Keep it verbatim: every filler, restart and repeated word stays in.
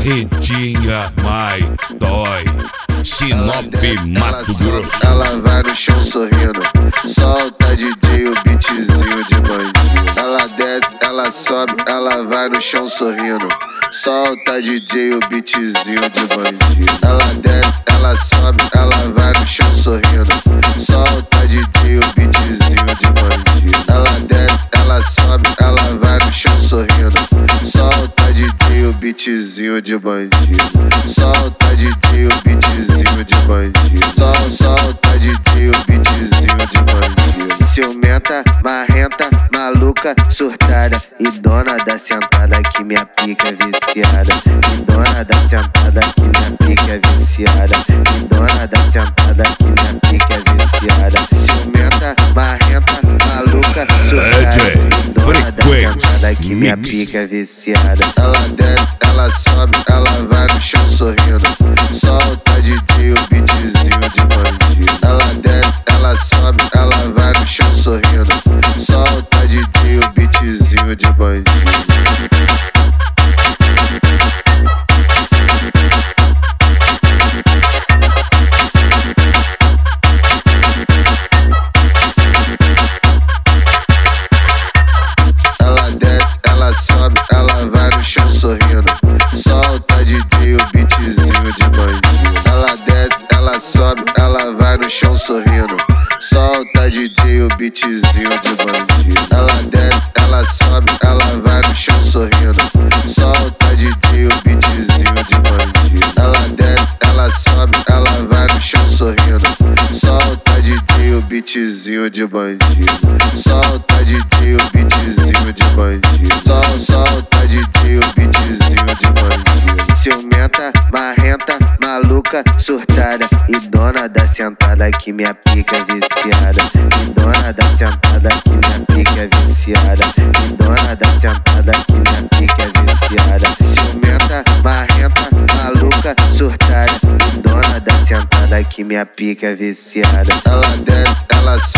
Barretinha, mai, dói. Sinop, desce, Mato ela Grosso. Sobe, ela vai no chão sorrindo. Solta D J, o beatzinho de bandido. Ela desce, ela sobe, ela vai no chão sorrindo. Solta D J, o beatzinho de bandido. Ela desce, ela sobe, ela vai no chão sorrindo. Solta D J, o beatzinho de bandido. Ela desce, ela sobe, ela vai no chão sorrindo. Solta D J, o beatzinho de bandido. Solta D J, o beatzinho de bandido. Sol, solta D J, o beatzinho de bandido. Ciumenta, marrenta, maluca, surtada e dona da sentada que minha pica é viciada. E dona da sentada que minha pica é viciada. E dona da sentada que minha pica é viciada. Ciumenta, marrenta, maluca, surtada e dona da sentada que minha pica é viciada. Ela desce, ela sobe, ela vai no chão sorrindo. Solta D J, o beatzinho de bandido. Ela desce, ela sobe, ela vai no chão sorrindo. Solta D J, o beatzinho de bandido. Ela desce, ela sobe, ela vai no chão sorrindo. Solta D J, o beatzinho de bandido. Ela desce, ela sobe, ela vai no chão sorrindo. Solta D J, o beatzinho de bandido. Ela desce, ela sobe, ela vai no chão sorrindo. Solta D J, o beatzinho de bandido. Ela desce, ela sobe, ela vai no chão sorrindo. Solta D J, o beatzinho de bandido. Solta D J, o beatzinho de bandido. Sol, solta D J, o beatzinho de bandido. Ciumenta, marrenta, maluca, surtada e dona da sentada que minha pica é viciada. E dona da sentada que minha pica é viciada. E dona da sentada que minha pica é viciada. Ciumenta, marrenta, maluca, surtada e dona da sentada que minha pica é viciada. Ela desce, ela